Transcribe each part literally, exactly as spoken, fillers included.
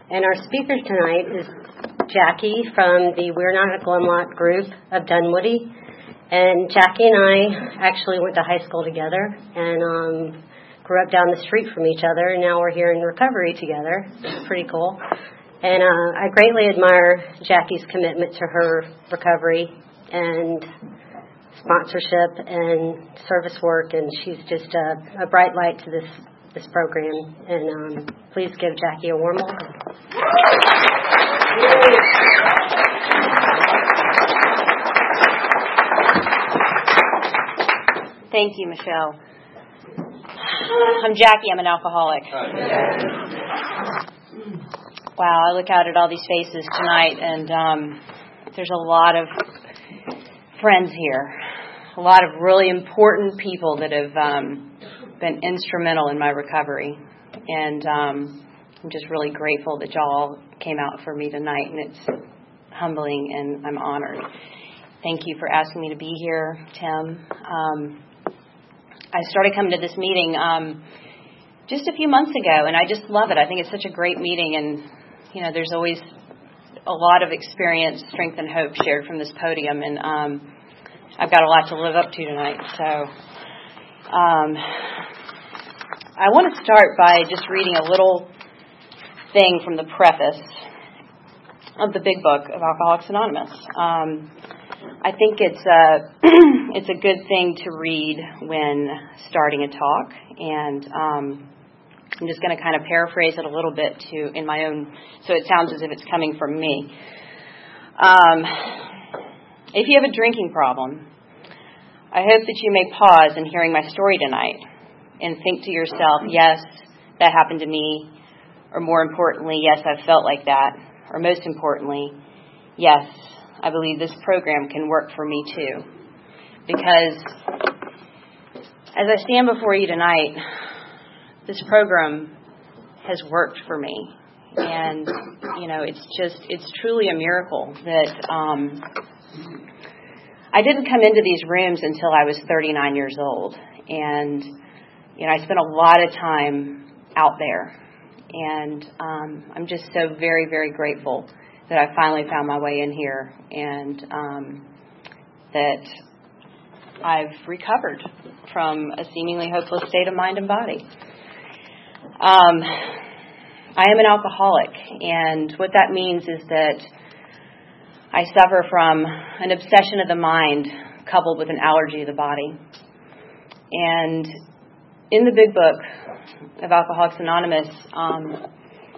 And our speaker tonight is Jackie from the We're Not a Glenlock group of Dunwoody. And Jackie and I actually went to high school together and um, grew up down the street from each other. And now we're here in recovery together. It's pretty cool. And uh, I greatly admire Jackie's commitment to her recovery and sponsorship and service work. And she's just a, a bright light to this this program. And um, please give Jackie a warm welcome. Thank you, Michelle. I'm Jackie. I'm an alcoholic. Wow, I look out at all these faces tonight, and um, there's a lot of friends here, a lot of really important people that have um, been instrumental in my recovery, and um, I'm just really grateful that y'all came out for me tonight, and it's humbling, and I'm honored. Thank you for asking me to be here, Tim. Um, I started coming to this meeting um, just a few months ago, and I just love it. I think it's such a great meeting, and you know, there's always a lot of experience, strength, and hope shared from this podium, and um, I've got a lot to live up to tonight. So um, I want to start by just reading a little thing from the preface of the big book of Alcoholics Anonymous. Um, I think it's a, it's a good thing to read when starting a talk, and um, I'm just going to kind of paraphrase it a little bit to in my own, so it sounds as if it's coming from me. Um, if you have a drinking problem, I hope that you may pause in hearing my story tonight and think to yourself, yes, that happened to me, or more importantly, yes, I've felt like that, or most importantly, yes, I believe this program can work for me too. Because as I stand before you tonight, this program has worked for me. And, you know, it's just, it's truly a miracle that um, I didn't come into these rooms until I was thirty-nine years old. And, you know, I spent a lot of time out there. And um, I'm just so very, very grateful that I finally found my way in here, and um, that I've recovered from a seemingly hopeless state of mind and body. Um, I am an alcoholic, and what that means is that I suffer from an obsession of the mind coupled with an allergy of the body. And in the big book of Alcoholics Anonymous, um,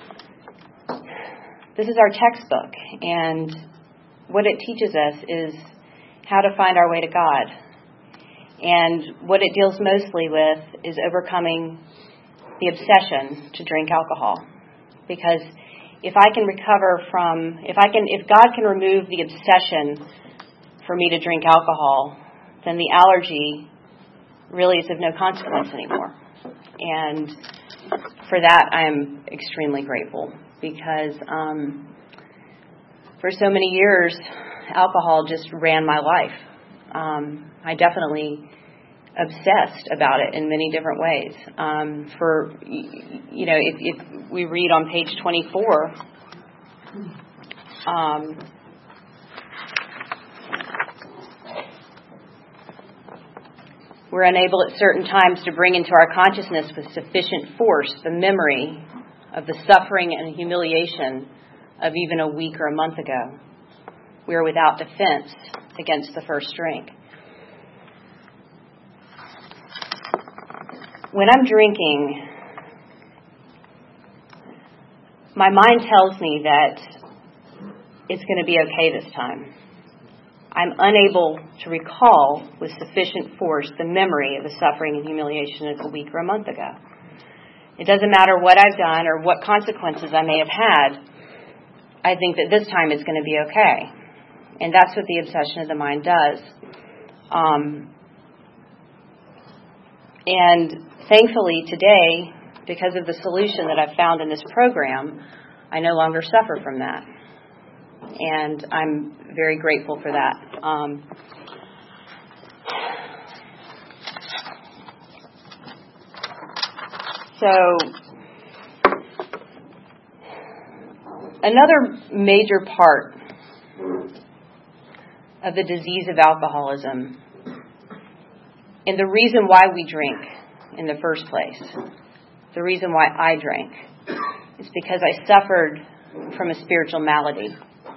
this is our textbook, and what it teaches us is how to find our way to God. And what it deals mostly with is overcoming the obsession to drink alcohol. Because if I can recover from, if I can, if God can remove the obsession for me to drink alcohol, then the allergy really is of no consequence anymore. And for that, I'm extremely grateful. Because um, for so many years, alcohol just ran my life. Um, I definitely obsessed about it in many different ways. Um, for, you know, if, if we read on page twenty-four, um, we're unable at certain times to bring into our consciousness with sufficient force the memory of the suffering and humiliation of even a week or a month ago. We are without defense against the first drink. When I'm drinking, my mind tells me that it's going to be okay this time. I'm unable to recall with sufficient force the memory of the suffering and humiliation of a week or a month ago. It doesn't matter what I've done or what consequences I may have had. I think that this time it's going to be okay. And that's what the obsession of the mind does. Um, and thankfully today, because of the solution that I've found in this program, I no longer suffer from that. And I'm very grateful for that. Um, so another major part of the disease of alcoholism and the reason why we drink in the first place, the reason why I drank, is because I suffered from a spiritual malady.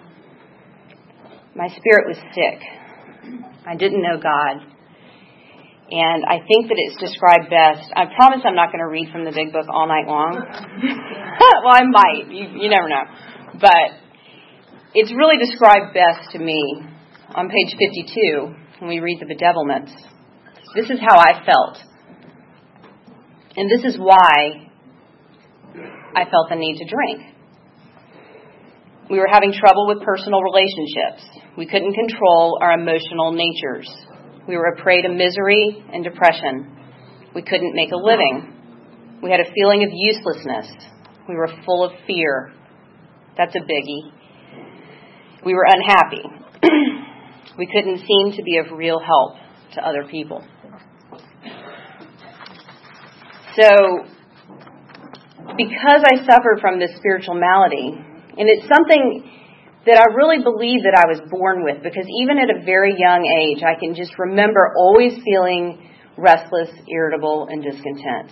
My spirit was sick. I didn't know God. And I think that it's described best. I promise I'm not going to read from the big book all night long. Well, I might. You, you never know. But it's really described best to me on page fifty-two when we read the bedevilments. This is how I felt. And this is why I felt the need to drink. We were having trouble with personal relationships. We couldn't control our emotional natures. We were a prey to misery and depression. We couldn't make a living. We had a feeling of uselessness. We were full of fear. That's a biggie. We were unhappy. We couldn't seem to be of real help to other people. So, because I suffered from this spiritual malady, and it's something that I really believe that I was born with, because even at a very young age, I can just remember always feeling restless, irritable, and discontent.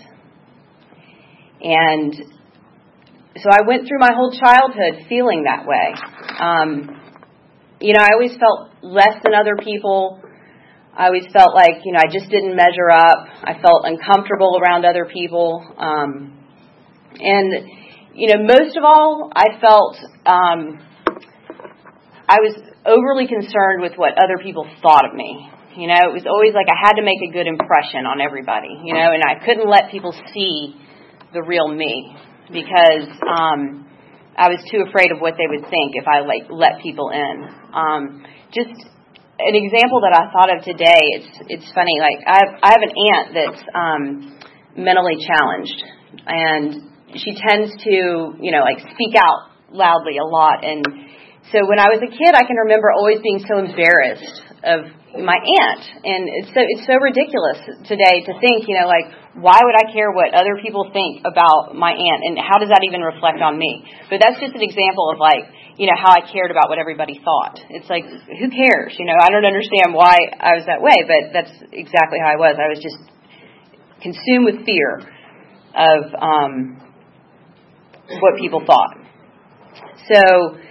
And so I went through my whole childhood feeling that way. Um, you know, I always felt less than other people. I always felt like, you know, I just didn't measure up. I felt uncomfortable around other people. Um, and, you know, most of all, I felt... Um, I was overly concerned with what other people thought of me. You know, it was always like I had to make a good impression on everybody, you know, and I couldn't let people see the real me because um, I was too afraid of what they would think if I like let people in. Um, just an example that I thought of today, it's it's funny, like I have, I have an aunt that's um, mentally challenged, and she tends to, you know, like speak out loudly a lot. And so when I was a kid, I can remember always being so embarrassed of my aunt. And it's so it's so ridiculous today to think, you know, like, why would I care what other people think about my aunt? And how does that even reflect on me? But that's just an example of, like, you know, how I cared about what everybody thought. It's like, who cares? You know, I don't understand why I was that way, but that's exactly how I was. I was just consumed with fear of um, what people thought. So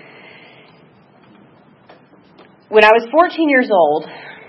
when I was fourteen years old,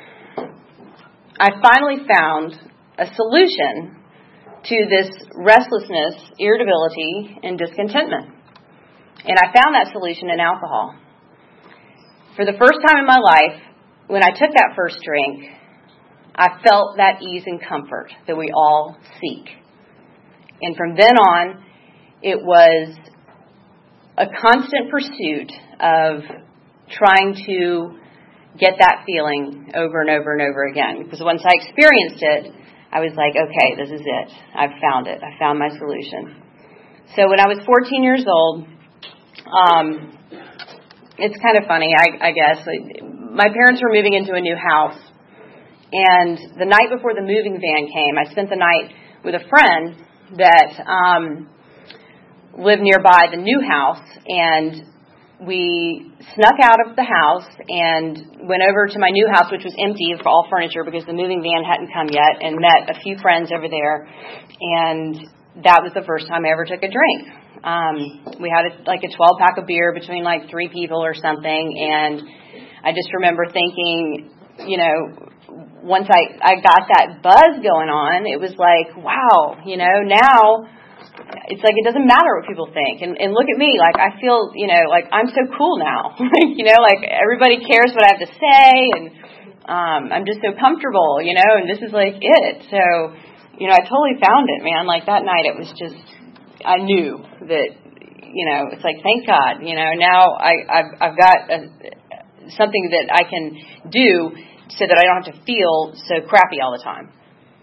I finally found a solution to this restlessness, irritability, and discontentment. And I found that solution in alcohol. For the first time in my life, when I took that first drink, I felt that ease and comfort that we all seek. And from then on, it was a constant pursuit of trying to get that feeling over and over and over again. Because once I experienced it, I was like, okay, this is it. I've found it. I found my solution. So when I was fourteen years old, um, it's kind of funny, I, I guess. My parents were moving into a new house. And the night before the moving van came, I spent the night with a friend that um, lived nearby the new house. And we snuck out of the house and went over to my new house, which was empty for all furniture because the moving van hadn't come yet, and met a few friends over there. And that was the first time I ever took a drink. Um, we had a, like a twelve pack of beer between like three people or something. And I just remember thinking, you know, once I, I got that buzz going on, it was like, wow, you know, now it's like it doesn't matter what people think. And, and look at me, like I feel, you know, like I'm so cool now. You know, like everybody cares what I have to say, and um, I'm just so comfortable, you know, and this is like it. So, you know, I totally found it, man. Like that night it was just, I knew that, you know, it's like, thank God, you know, now I, I've, I've got a, something that I can do so that I don't have to feel so crappy all the time.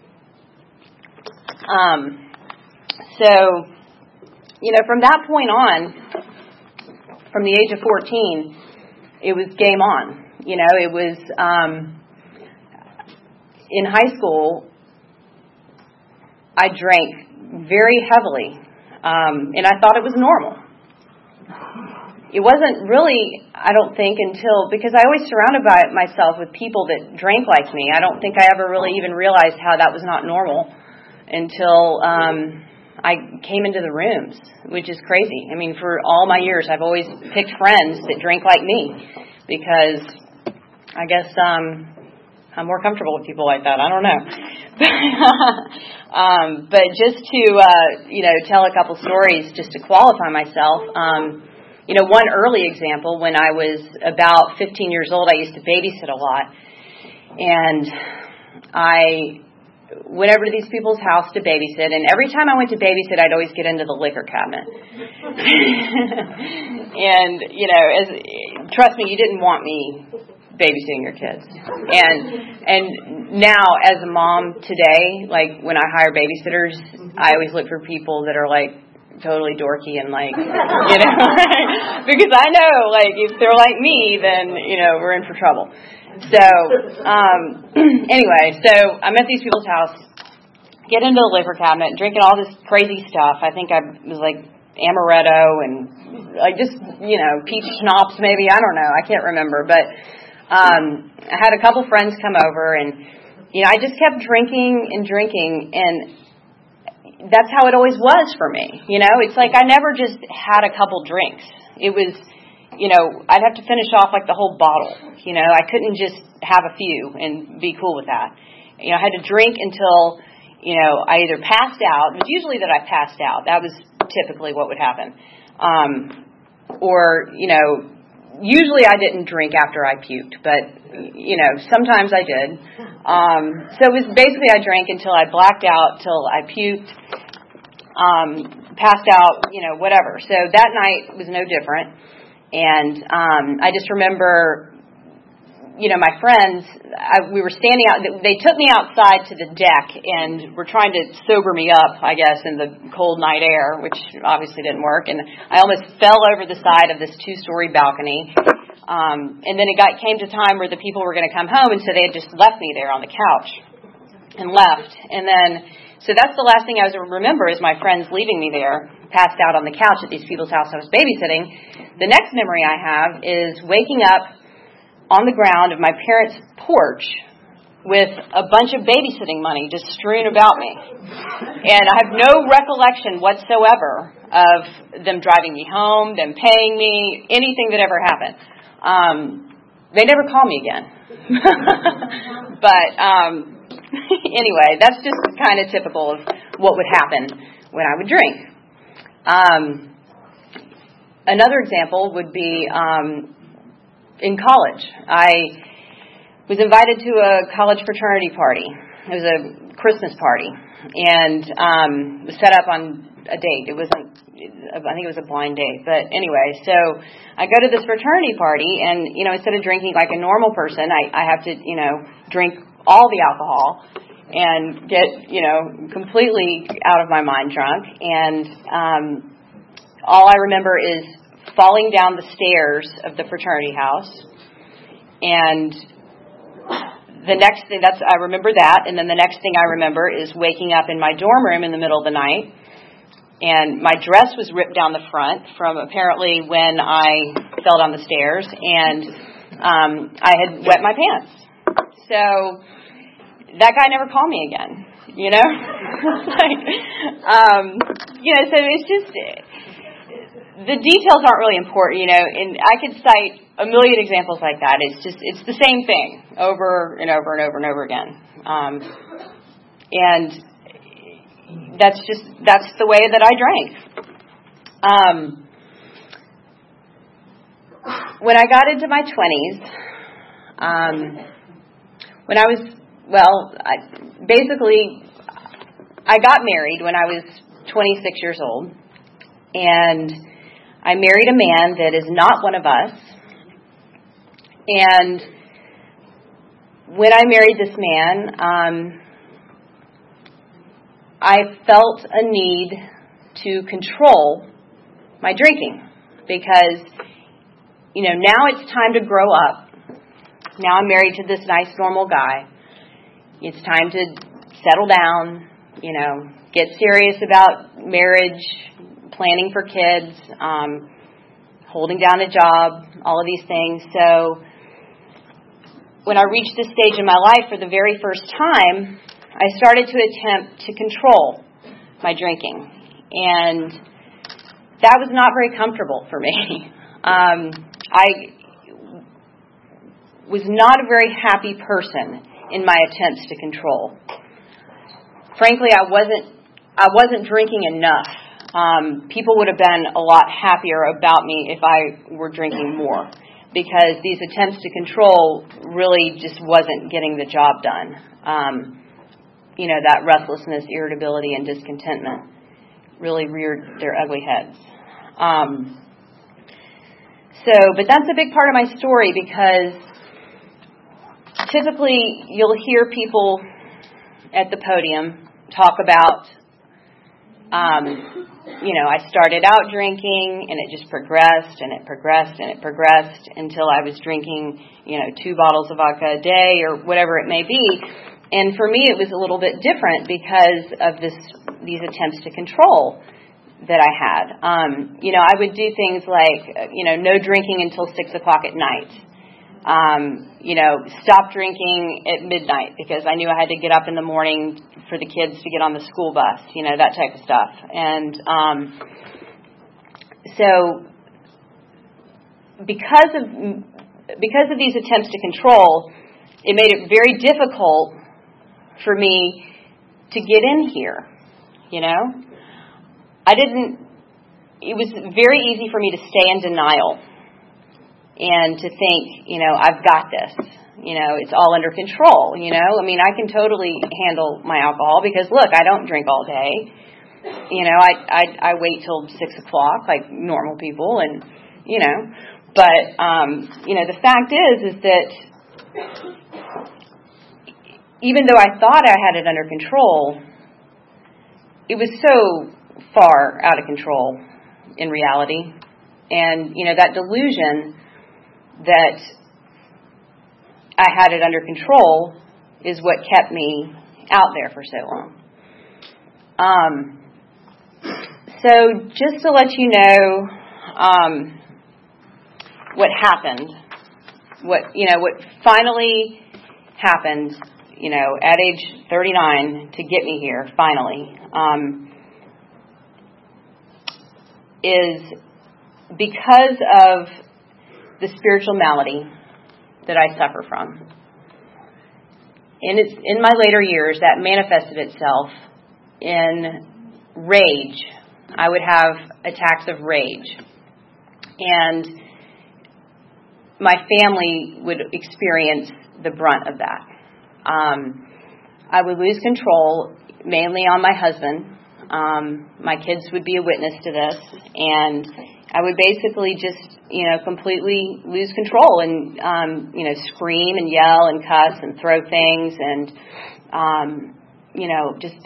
Um, So, you know, from that point on, from the age of fourteen, it was game on. You know, it was um, in high school, I drank very heavily, um, and I thought it was normal. it wasn't really, I don't think, until, because I always surrounded by myself with people that drank like me. I don't think I ever really even realized how that was not normal until um, I came into the rooms, which is crazy. I mean, for all my years, I've always picked friends that drink like me because I guess um, I'm more comfortable with people like that. I don't know. um, but just to, uh, you know, tell a couple stories just to qualify myself. Um, You know, one early example, when I was about fifteen years old, I used to babysit a lot. And I went over to these people's house to babysit. And every time I went to babysit, I'd always get into the liquor cabinet. And, you know, as trust me, you didn't want me babysitting your kids. And and now, as a mom today, like when I hire babysitters, I always look for people that are like, totally dorky and like, you know, because I know, like, if they're like me, then, you know, we're in for trouble. So, um, anyway, so I'm at these people's house, get into the liquor cabinet, drinking all this crazy stuff. I think I was like amaretto and like just, you know, peach schnapps maybe. I don't know. I can't remember. But um, I had a couple friends come over and, you know, I just kept drinking and drinking, and that's how it always was for me. You know, it's like I never just had a couple drinks. It was, you know, I'd have to finish off like the whole bottle. You know, I couldn't just have a few and be cool with that. You know, I had to drink until, you know, I either passed out. It was usually that I passed out. That was typically what would happen. Um, or, you know, usually I didn't drink after I puked, but, you know, sometimes I did. Um, so it was basically I drank until I blacked out, till I puked, um, passed out, you know, whatever. So that night was no different. And um, I just remember, you know, my friends, I, we were standing out, they took me outside to the deck and were trying to sober me up, I guess, in the cold night air, which obviously didn't work. And I almost fell over the side of this two-story balcony. Um, and then it got came to time where the people were going to come home, and so they had just left me there on the couch and left. And then, so that's the last thing I was remember is my friends leaving me there, passed out on the couch at these people's house I was babysitting. The next memory I have is waking up on the ground of my parents' porch with a bunch of babysitting money just strewn about me. And I have no recollection whatsoever of them driving me home, them paying me, anything that ever happened. Um, they never call me again. But um, anyway, that's just kind of typical of what would happen when I would drink. Um, another example would be um, in college. I was invited to a college fraternity party. It was a Christmas party, and um, it was set up on a date. It wasn't, I think it was a blind date. But anyway, so I go to this fraternity party, and, you know, instead of drinking like a normal person, I, I have to, you know, drink all the alcohol and get, you know, completely out of my mind drunk. And um, all I remember is falling down the stairs of the fraternity house. And the next thing, that's, I remember that. And then the next thing I remember is waking up in my dorm room in the middle of the night. And my dress was ripped down the front from apparently when I fell down the stairs, and um, I had wet my pants. So that guy never called me again, you know? like, um, you know, so it's just, the details aren't really important, you know, and I could cite a million examples like that. It's just, it's the same thing over and over and over and over again. Um, and That's just, that's the way that I drank. Um, when I got into my twenties, um, when I was, well, I, basically, I got married when I was twenty-six years old, and I married a man that is not one of us, and when I married this man, um, I felt a need to control my drinking because, you know, now it's time to grow up. Now I'm married to this nice, normal guy. It's time to settle down, you know, get serious about marriage, planning for kids. Um, holding down a job, all of these things. So when I reached this stage in my life for the very first time, I started to attempt to control my drinking. And that was not very comfortable for me. Um, I was not a very happy person in my attempts to control. Frankly, I wasn't I wasn't drinking enough. Um, people would have been a lot happier about me if I were drinking more, because these attempts to control really just wasn't getting the job done. Um, you know, that restlessness, irritability, and discontentment really reared their ugly heads. Um, so, but that's a big part of my story, because typically you'll hear people at the podium talk about, um, you know, I started out drinking and it just progressed and it progressed and it progressed until I was drinking, you know, two bottles of vodka a day or whatever it may be. And for me, it was a little bit different because of this, these attempts to control that I had. Um, you know, I would do things like, you know, no drinking until six o'clock at night. Um, you know, stop drinking at midnight because I knew I had to get up in the morning for the kids to get on the school bus, you know, that type of stuff. And um, so because of because of these attempts to control, it made it very difficult for me to get in here, you know. I didn't, it was very easy for me to stay in denial and to think, you know, I've got this, you know, it's all under control, you know. I mean, I can totally handle my alcohol because, look, I don't drink all day. You know, I I, I wait till six o'clock like normal people, and, you know, but, um, you know, the fact is, is that even though I thought I had it under control, it was so far out of control in reality. And, you know, that delusion that I had it under control is what kept me out there for so long. Um, so just to let you know um, what happened, what, you know, what finally happened, you know, at age thirty-nine to get me here, finally, um, is because of the spiritual malady that I suffer from. And it's in my later years that manifested itself in rage. I would have attacks of rage. And my family would experience the brunt of that. Um, I would lose control, mainly on my husband. Um, my kids would be a witness to this, and I would basically just, you know, completely lose control and, um, you know, scream and yell and cuss and throw things and, um, you know, just,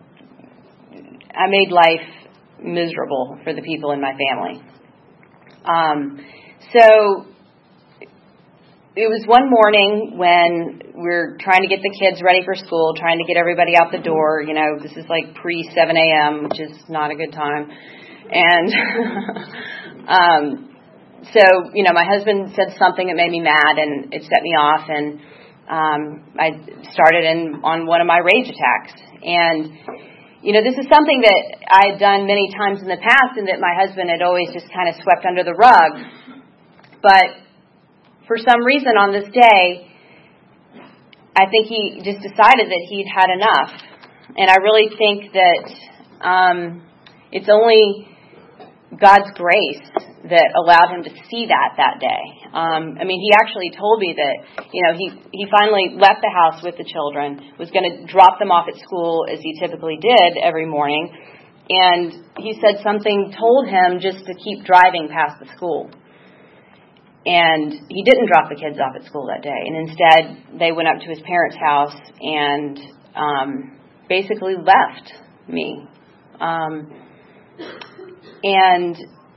I made life miserable for the people in my family. Um, so it was one morning when we're trying to get the kids ready for school, trying to get everybody out the door. You know, this is like pre seven a.m., which is not a good time. And um, so, you know, my husband said something that made me mad, and it set me off. And um, I started in on one of my rage attacks. And, you know, this is something that I had done many times in the past and that my husband had always just kind of swept under the rug. But for some reason on this day, I think he just decided that he'd had enough. And I really think that um, it's only God's grace that allowed him to see that that day. Um, I mean, he actually told me that, you know, he, he finally left the house with the children, was going to drop them off at school as he typically did every morning. And he said something told him just to keep driving past the school. And he didn't drop the kids off at school that day. And instead, they went up to his parents' house and um, basically left me. Um, and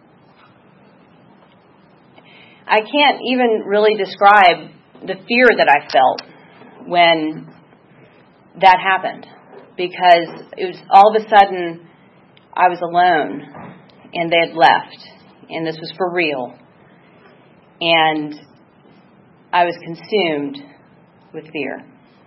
I can't even really describe the fear that I felt when that happened. Because it was all of a sudden, I was alone and they had left. and this was for real. And I was consumed with fear.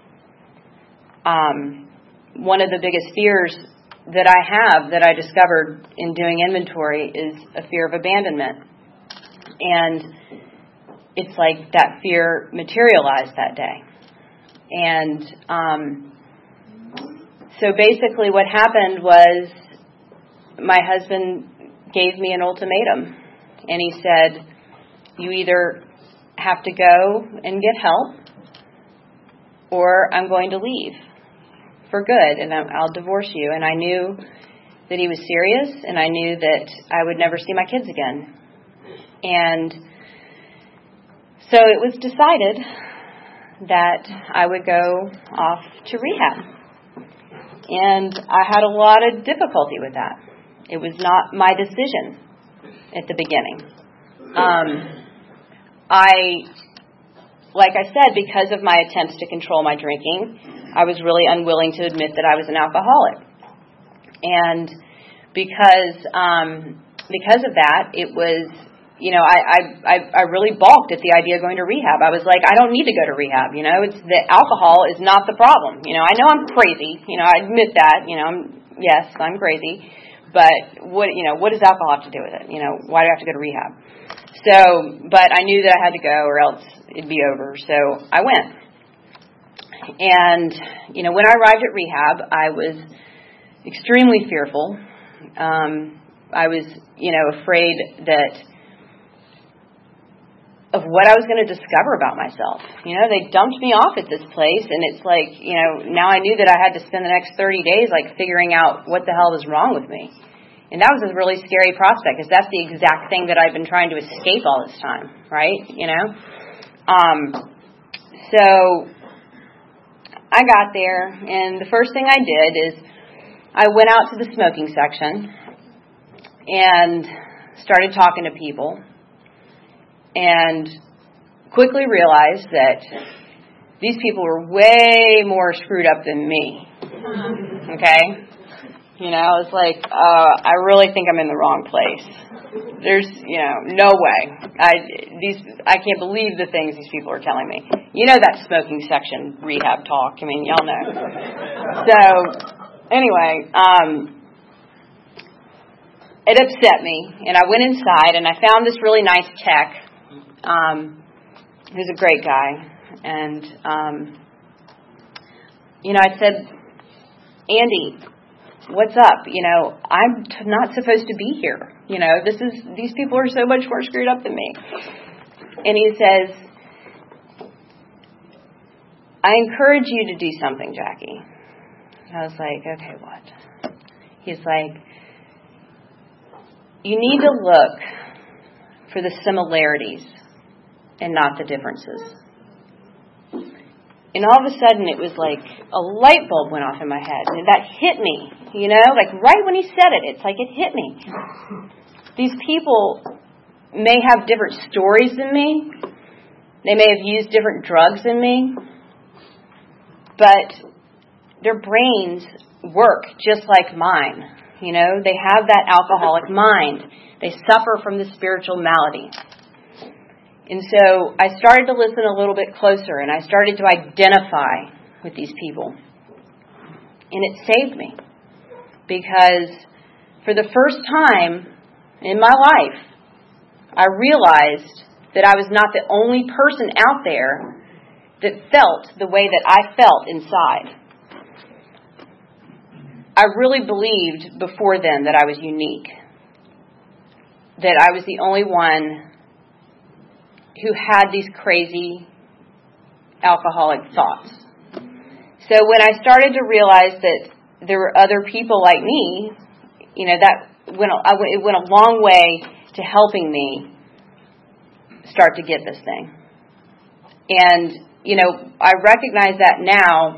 Um, one of the biggest fears that I have, that I discovered in doing inventory, is a fear of abandonment. And it's like that fear materialized that day. And um, so basically what happened was my husband gave me an ultimatum. And he said, you either have to go and get help, or I'm going to leave for good, and I'll divorce you. And I knew that he was serious, and I knew that I would never see my kids again. And so it was decided that I would go off to rehab. And I had a lot of difficulty with that. It was not my decision at the beginning. Um, I, like I said, because of my attempts to control my drinking, I was really unwilling to admit that I was an alcoholic. And because um, because of that, it was, you know, I, I, I really balked at the idea of going to rehab. I was like, I don't need to go to rehab. You know, it's the alcohol is not the problem. You know, I know I'm crazy. You know, I admit that. You know, I'm, yes, I'm crazy. But what, you know, what does alcohol have to do with it? You know, why do I have to go to rehab? So, but I knew that I had to go or else it'd be over. So I went. And, you know, when I arrived at rehab, I was extremely fearful. Um, I was, you know, afraid that of what I was going to discover about myself. You know, they dumped me off at this place, and it's like, you know, now I knew that I had to spend the next thirty days, like, figuring out what the hell was wrong with me. And that was a really scary prospect, because that's the exact thing that I've been trying to escape all this time, right? You know? Um, so I got there, and the first thing I did is I went out to the smoking section and started talking to people, and quickly realized that these people were way more screwed up than me. Okay? You know, I was like, uh, I really think I'm in the wrong place. There's, you know, no way. I these I can't believe the things these people are telling me. You know that smoking section rehab talk. I mean, y'all know. So, anyway, um, it upset me, and I went inside, and I found this really nice tech. Um, who's a great guy, and um, you know, I said, Andy, what's up? You know, I'm t- not supposed to be here. You know, this is these people are so much more screwed up than me. And he says, I encourage you to do something, Jackie. I was like, okay, what? He's like, you need to look for the similarities and not the differences. And all of a sudden, it was like a light bulb went off in my head. And that hit me, you know, like right when he said it, it's like it hit me. These people may have different stories than me. They may have used different drugs than me. But their brains work just like mine. You know, they have that alcoholic mind. They suffer from the spiritual malady. And so I started to listen a little bit closer, and I started to identify with these people. And it saved me, because for the first time in my life, I realized that I was not the only person out there that felt the way that I felt inside. I really believed before then that I was unique, that I was the only one who had these crazy alcoholic thoughts. So when I started to realize that there were other people like me, you know, that went, it went a long way to helping me start to get this thing. And, you know, I recognize that now.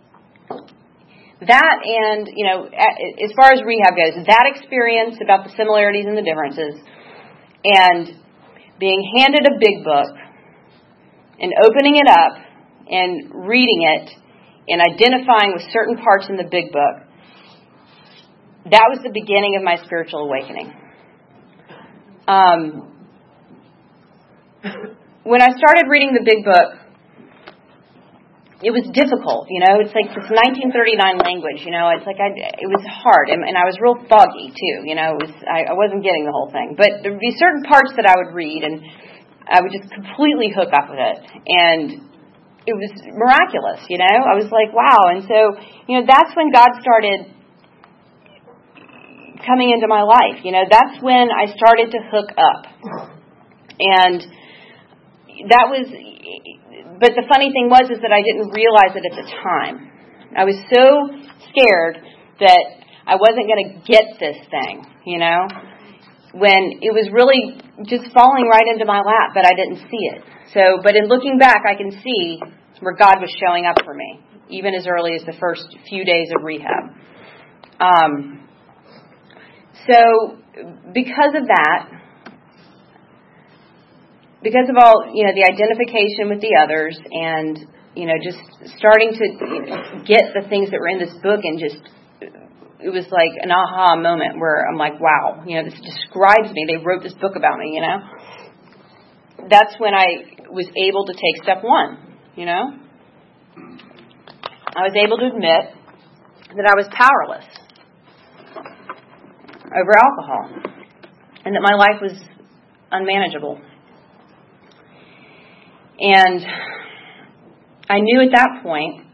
That and, you know, as far as rehab goes, that experience about the similarities and the differences, and being handed a big book and opening it up and reading it and identifying with certain parts in the big book, that was the beginning of my spiritual awakening. um, when I started reading the Big Book, it was difficult, you know. It's like this nineteen thirty-nine language, you know. It's like I, it was hard, and, and I was real foggy too, you know. It was I, I wasn't getting the whole thing, but there'd be certain parts that I would read, and I would just completely hook up with it, and it was miraculous, you know. I was like, wow, and so you know that's when God started coming into my life. You know, that's when I started to hook up, and that was. But the funny thing was is that I didn't realize it at the time. I was so scared that I wasn't going to get this thing, you know, when it was really just falling right into my lap, but I didn't see it. So, but in looking back, I can see where God was showing up for me, even as early as the first few days of rehab. Um, so because of that, Because of all, you know, the identification with the others and, you know, just starting to get the things that were in this book and just, it was like an aha moment where I'm like, wow, you know, this describes me. They wrote this book about me, you know. That's when I was able to take step one, you know. I was able to admit that I was powerless over alcohol and that my life was unmanageable. And I knew at that point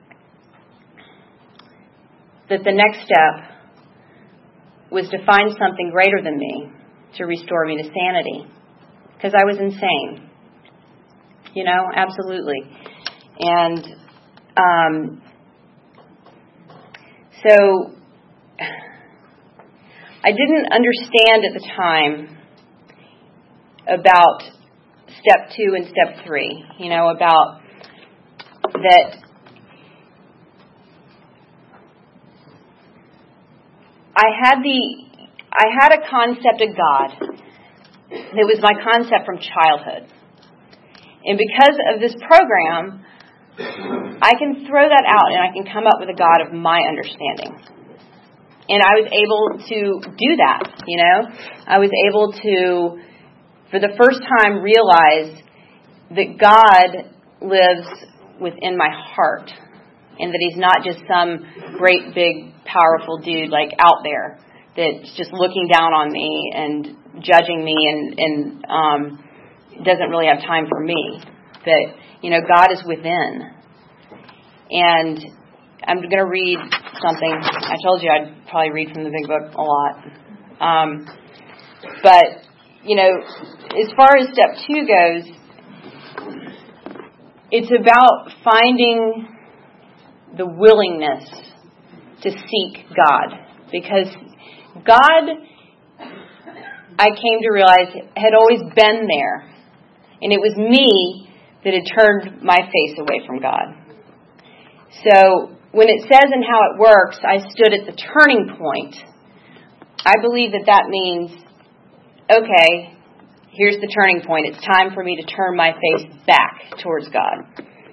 that the next step was to find something greater than me to restore me to sanity. Because I was insane. You know, absolutely. And um, so I didn't understand at the time about step two and step three, you know, about that I had the, I had a concept of God that was my concept from childhood. And because of this program, I can throw that out and I can come up with a God of my understanding. And I was able to do that, you know. I was able to, for the first time, realize that God lives within my heart and that he's not just some great, big, powerful dude like out there that's just looking down on me and judging me and, and um, doesn't really have time for me. That, you know, God is within. And I'm going to read something. I told you I'd probably read from the Big Book a lot. Um, but, you know, as far as step two goes, it's about finding the willingness to seek God. Because God, I came to realize, had always been there. And it was me that had turned my face away from God. So when it says in How It Works, I stood at the turning point, I believe that that means, okay, here's the turning point. It's time for me to turn my face back towards God.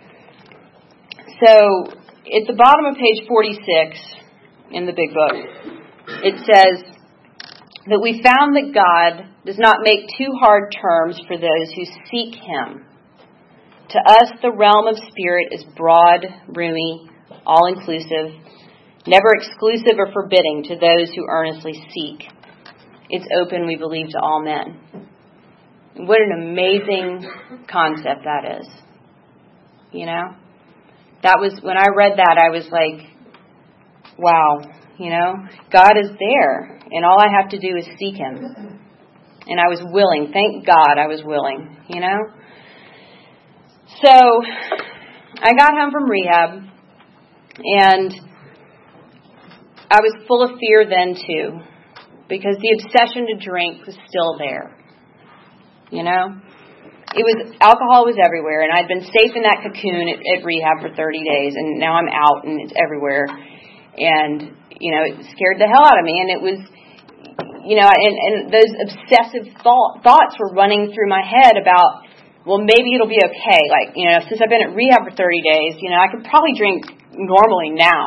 So at the bottom of page forty-six in the Big Book, it says that we found that God does not make too hard terms for those who seek him. To us, the realm of spirit is broad, roomy, all-inclusive, never exclusive or forbidding to those who earnestly seek. It's open, we believe, to all men. What an amazing concept that is. You know? That was, when I read that, I was like, wow, you know? God is there, and all I have to do is seek him. And I was willing. Thank God I was willing, you know? So, I got home from rehab, and I was full of fear then, too, because the obsession to drink was still there. You know? It was, alcohol was everywhere, and I'd been safe in that cocoon at, at rehab for thirty days, and now I'm out, and it's everywhere. And, you know, it scared the hell out of me, and it was, you know, and, and those obsessive thought, thoughts were running through my head about, well, maybe it'll be okay. Like, you know, since I've been at rehab for thirty days, you know, I could probably drink normally now.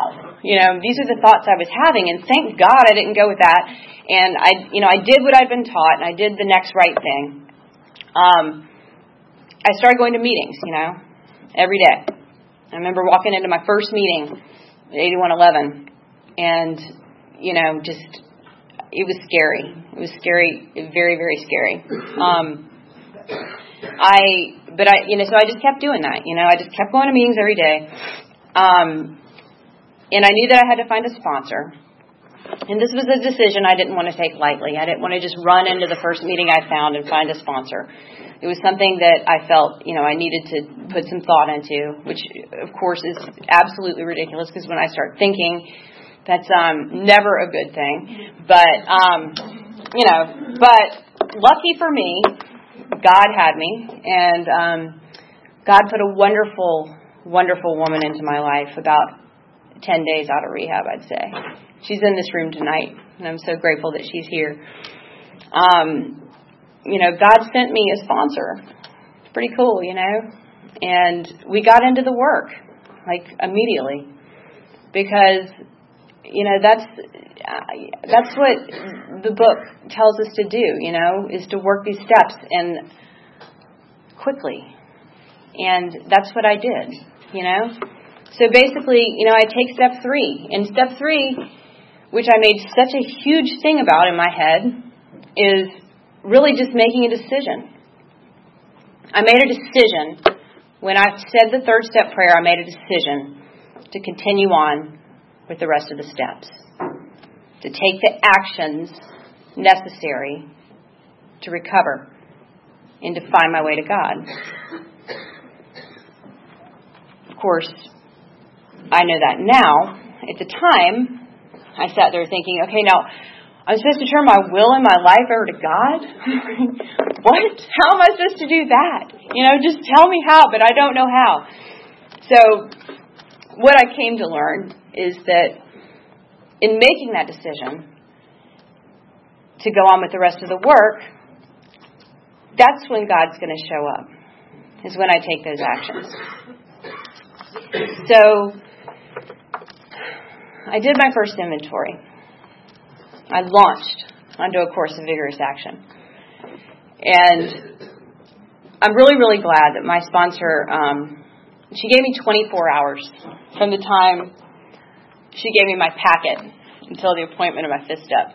You know, these are the thoughts I was having, and thank God I didn't go with that. And I, you know, I did what I'd been taught, and I did the next right thing. Um, I started going to meetings, you know, every day. I remember walking into my first meeting at eighty-one eleven, and, you know, just, it was scary. It was scary, very, very scary. Um, I, but I, you know, so I just kept doing that, you know, I just kept going to meetings every day. Um, and I knew that I had to find a sponsor. And this was a decision I didn't want to take lightly. I didn't want to just run into the first meeting I found and find a sponsor. It was something that I felt, you know, I needed to put some thought into, which, of course, is absolutely ridiculous because when I start thinking, that's um, never a good thing. But, um, you know, but lucky for me, God had me, and um, God put a wonderful, wonderful woman into my life about ten days out of rehab, I'd say. She's in this room tonight, and I'm so grateful that she's here. Um, you know, God sent me a sponsor. It's pretty cool, you know. And we got into the work, like, immediately. Because, you know, that's that's what the book tells us to do, you know, is to work these steps and quickly. And that's what I did, you know. So basically, you know, I take step three. And step three, which I made such a huge thing about in my head, is really just making a decision. I made a decision. When I said the third step prayer, I made a decision to continue on with the rest of the steps. To take the actions necessary to recover and to find my way to God. Of course, I know that now. At the time, I sat there thinking, okay, now, I'm supposed to turn my will and my life over to God? What? How am I supposed to do that? You know, just tell me how, but I don't know how. So, what I came to learn is that in making that decision to go on with the rest of the work, that's when God's going to show up, is when I take those actions. So, I did my first inventory. I launched onto a course of vigorous action. And I'm really, really glad that my sponsor, um, she gave me twenty-four hours from the time she gave me my packet until the appointment of my fifth step.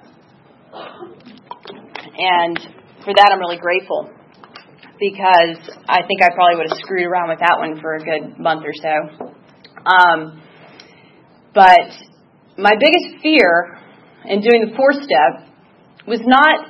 And for that, I'm really grateful, because I think I probably would have screwed around with that one for a good month or so. Um, but my biggest fear in doing the fourth step was not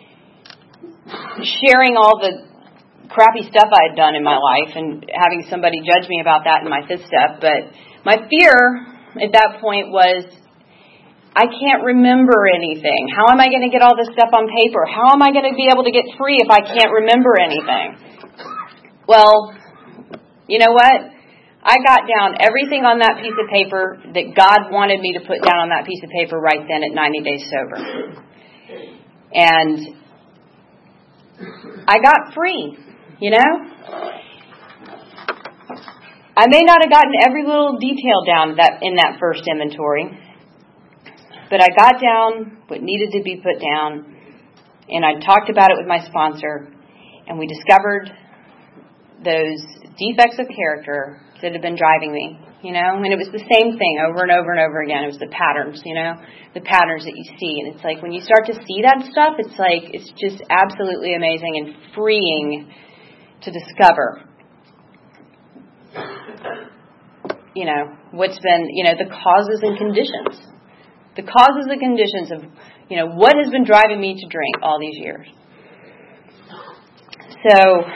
sharing all the crappy stuff I had done in my life and having somebody judge me about that in my fifth step. But my fear at that point was, I can't remember anything. How am I going to get all this stuff on paper? How am I going to be able to get free if I can't remember anything? Well, you know what? I got down everything on that piece of paper that God wanted me to put down on that piece of paper right then at ninety days sober. And I got free, you know? I may not have gotten every little detail down that in that first inventory, but I got down what needed to be put down, and I talked about it with my sponsor, and we discovered those defects of character that had been driving me, you know, and it was the same thing over and over and over again. It was the patterns, you know, the patterns that you see. And it's like when you start to see that stuff, it's like, it's just absolutely amazing and freeing to discover, you know, what's been, you know, the causes and conditions. The causes and conditions of, you know, what has been driving me to drink all these years. So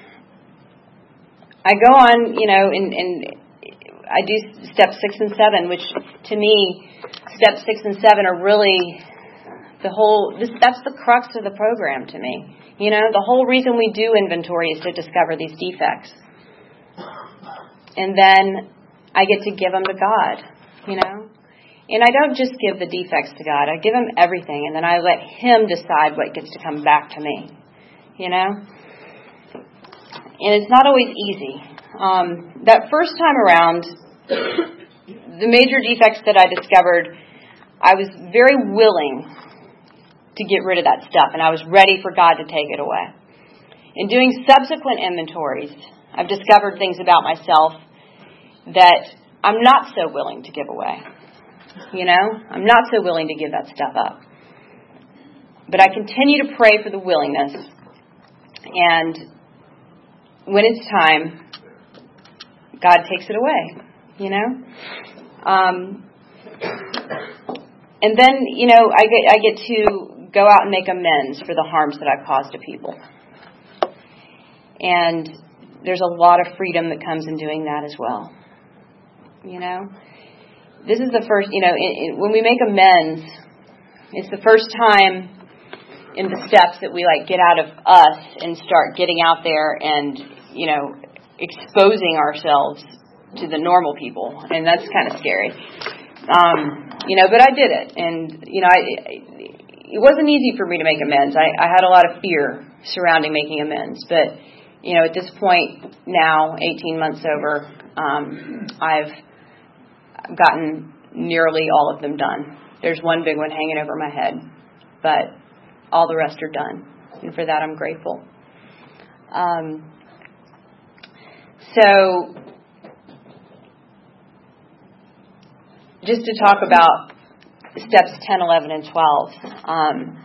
I go on, you know, and, and I do step six and seven, which to me, step six and seven are really the whole, this, that's the crux of the program to me. You know, the whole reason we do inventory is to discover these defects. And then I get to give them to God, you know. And I don't just give the defects to God. I give him everything, and then I let him decide what gets to come back to me, you know. And it's not always easy. Um, that first time around, the major defects that I discovered, I was very willing to get rid of that stuff, and I was ready for God to take it away. In doing subsequent inventories, I've discovered things about myself that I'm not so willing to give away. You know, I'm not so willing to give that stuff up. But I continue to pray for the willingness. And when it's time, God takes it away, you know. Um, and then, you know, I get, I get to go out and make amends for the harms that I've caused to people. And there's a lot of freedom that comes in doing that as well. You know, this is the first, you know, it, it, when we make amends, it's the first time in the steps that we like get out of us and start getting out there and, you know, exposing ourselves to the normal people. And that's kind of scary. Um, you know, but I did it. And, you know, I, it wasn't easy for me to make amends. I, I had a lot of fear surrounding making amends. But, you know, at this point now, eighteen months over, um, I've gotten nearly all of them done. There's one big one hanging over my head, but all the rest are done. And for that, I'm grateful. Um, so, just to talk about steps ten, eleven, and twelve. Um,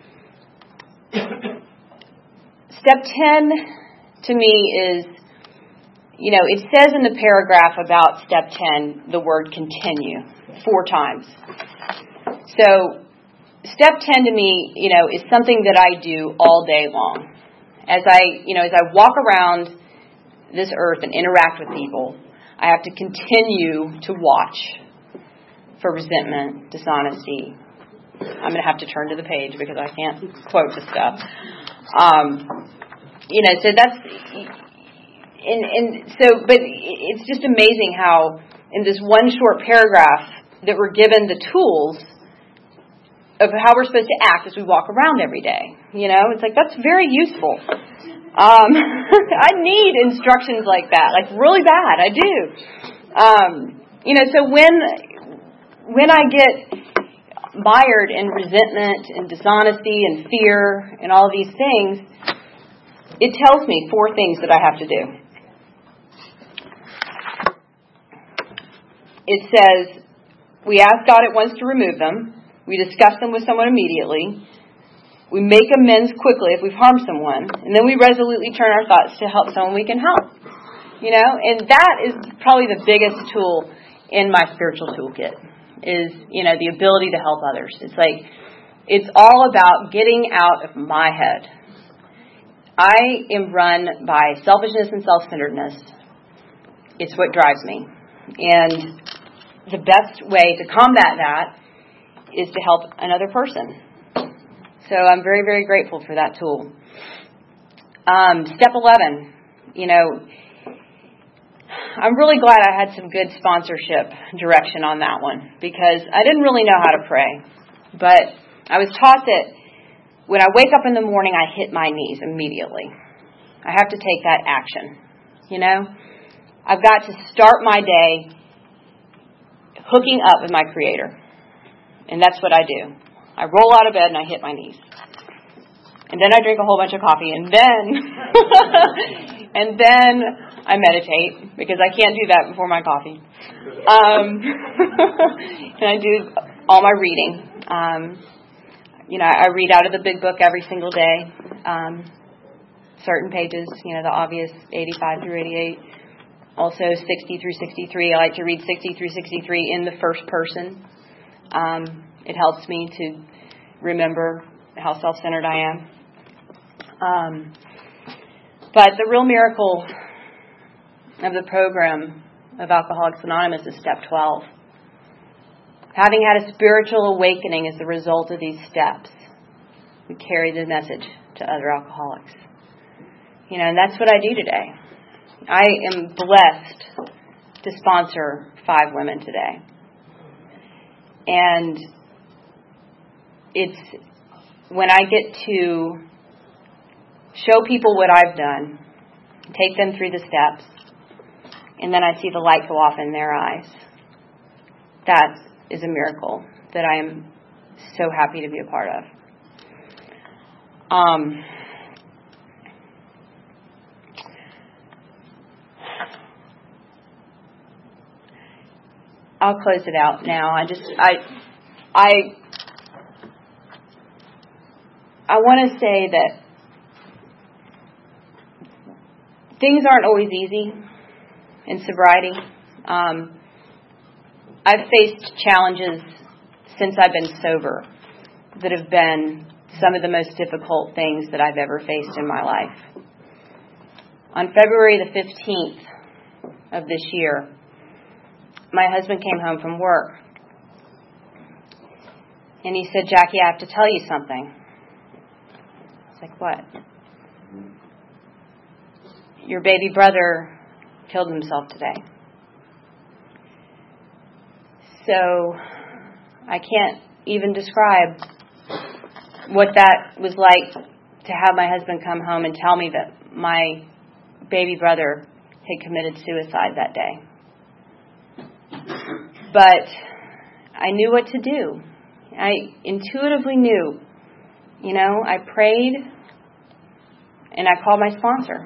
step ten to me is, you know, it says in the paragraph about step ten, the word continue four times. So step ten to me, you know, is something that I do all day long. As I, you know, as I walk around this earth and interact with people, I have to continue to watch for resentment, dishonesty. I'm going to have to turn to the page because I can't quote the stuff. Um, you know, so that's, and, and so, but it's just amazing how in this one short paragraph that we're given the tools of how we're supposed to act as we walk around every day. You know, it's like, that's very useful. Um, I need instructions like that, like really bad. I do. Um, you know, so when, when I get mired in resentment and dishonesty and fear and all these things, it tells me four things that I have to do. It says, we ask God at once to remove them. We discuss them with someone immediately. We make amends quickly if we've harmed someone. And then we resolutely turn our thoughts to help someone we can help. You know, and that is probably the biggest tool in my spiritual toolkit is, you know, the ability to help others. It's like, it's all about getting out of my head. I am run by selfishness and self-centeredness. It's what drives me. And the best way to combat that is to help another person. So I'm very, very grateful for that tool. Um, step eleven, you know, I'm really glad I had some good sponsorship direction on that one because I didn't really know how to pray. But I was taught that when I wake up in the morning, I hit my knees immediately. I have to take that action, you know. I've got to start my day hooking up with my Creator. And that's what I do. I roll out of bed and I hit my knees. And then I drink a whole bunch of coffee. And then, and then I meditate because I can't do that before my coffee. Um, and I do all my reading. Um, you know, I read out of the big book every single day. Um, certain pages, you know, the obvious eighty-five through eighty-eight. Also sixty through sixty-three. I like to read sixty through sixty-three in the first person. Um, it helps me to remember how self-centered I am. Um, but the real miracle of the program of Alcoholics Anonymous is step twelve. Having had a spiritual awakening as the result of these steps, we carry the message to other alcoholics. You know, and that's what I do today. I am blessed to sponsor five women today. And it's when I get to show people what I've done, take them through the steps, and then I see the light go off in their eyes. that is a miracle that I am so happy to be a part of. Um, I'll close it out now. I just, I, I, I want to say that things aren't always easy in sobriety. Um, I've faced challenges since I've been sober that have been some of the most difficult things that I've ever faced in my life. On February the fifteenth of this year, my husband came home from work, and he said, "Jackie, I have to tell you something." I was like, "What?" "Your baby brother killed himself today." So I can't even describe what that was like to have my husband come home and tell me that my baby brother had committed suicide that day. But I knew what to do. I intuitively knew. You know, I prayed and I called my sponsor.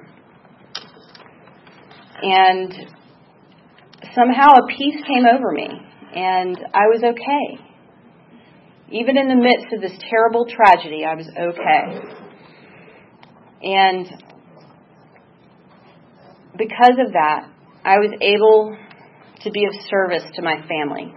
And somehow a peace came over me and I was okay. Even in the midst of this terrible tragedy, I was okay. And because of that, I was able to be of service to my family.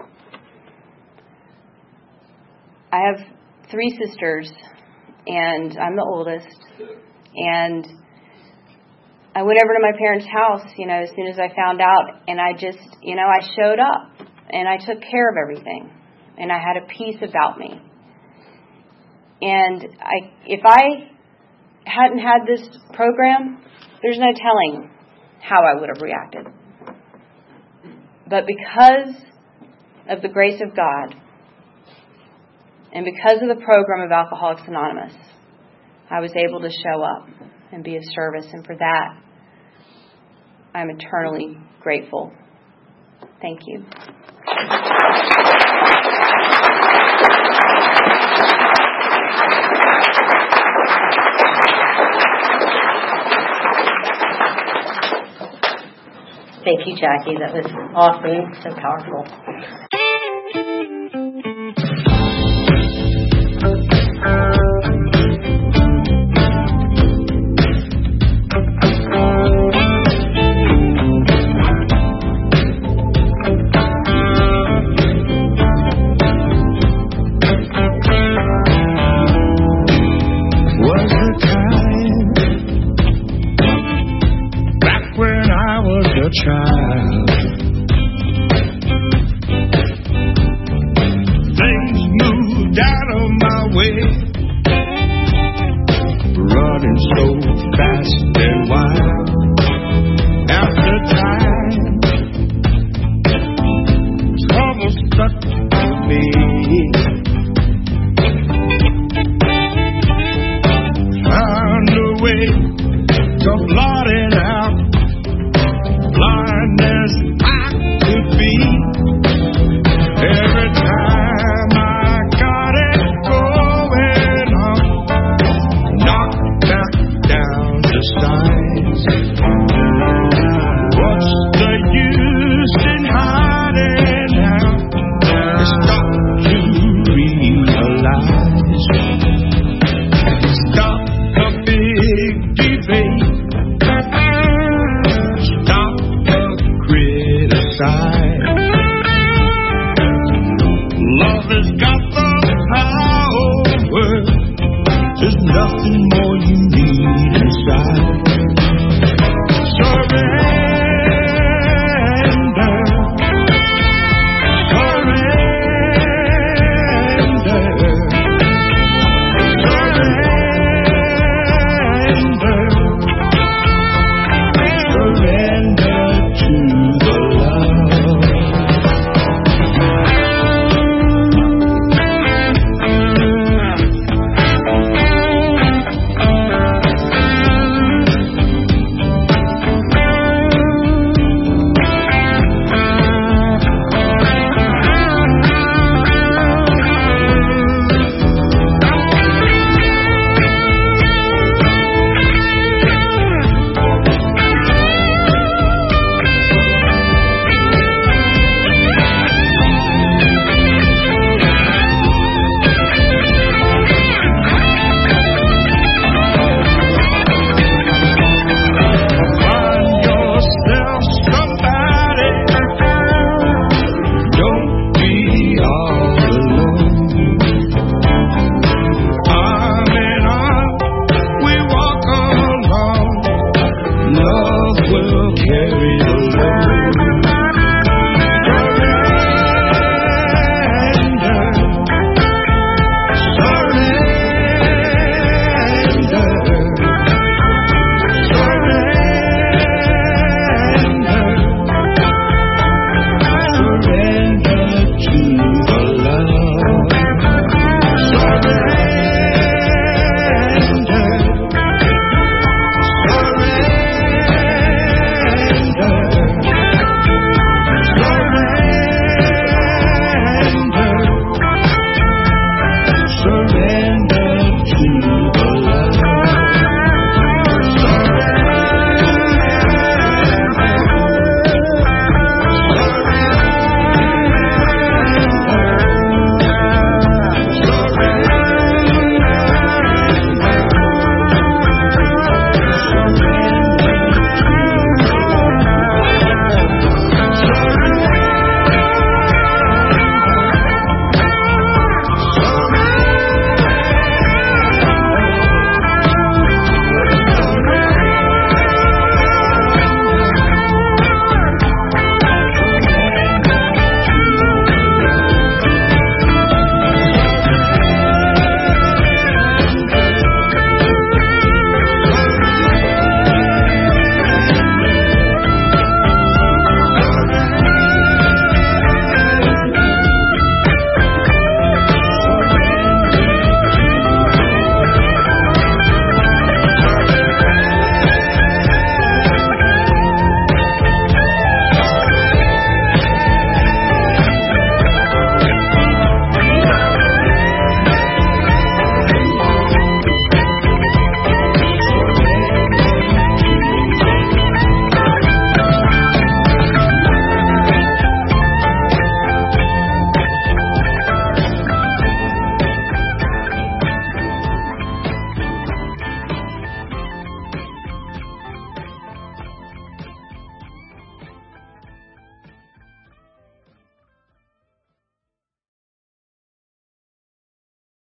I have three sisters, and I'm the oldest. And I went over to my parents' house, you know, as soon as I found out, and I just, you know, I showed up, and I took care of everything. And I had a peace about me. And I, if I hadn't had this program, there's no telling how I would have reacted. But because of the grace of God, and because of the program of Alcoholics Anonymous, I was able to show up and be of service. And for that, I'm eternally grateful. Thank you. Thank you, Jackie. That was awesome. So powerful. Child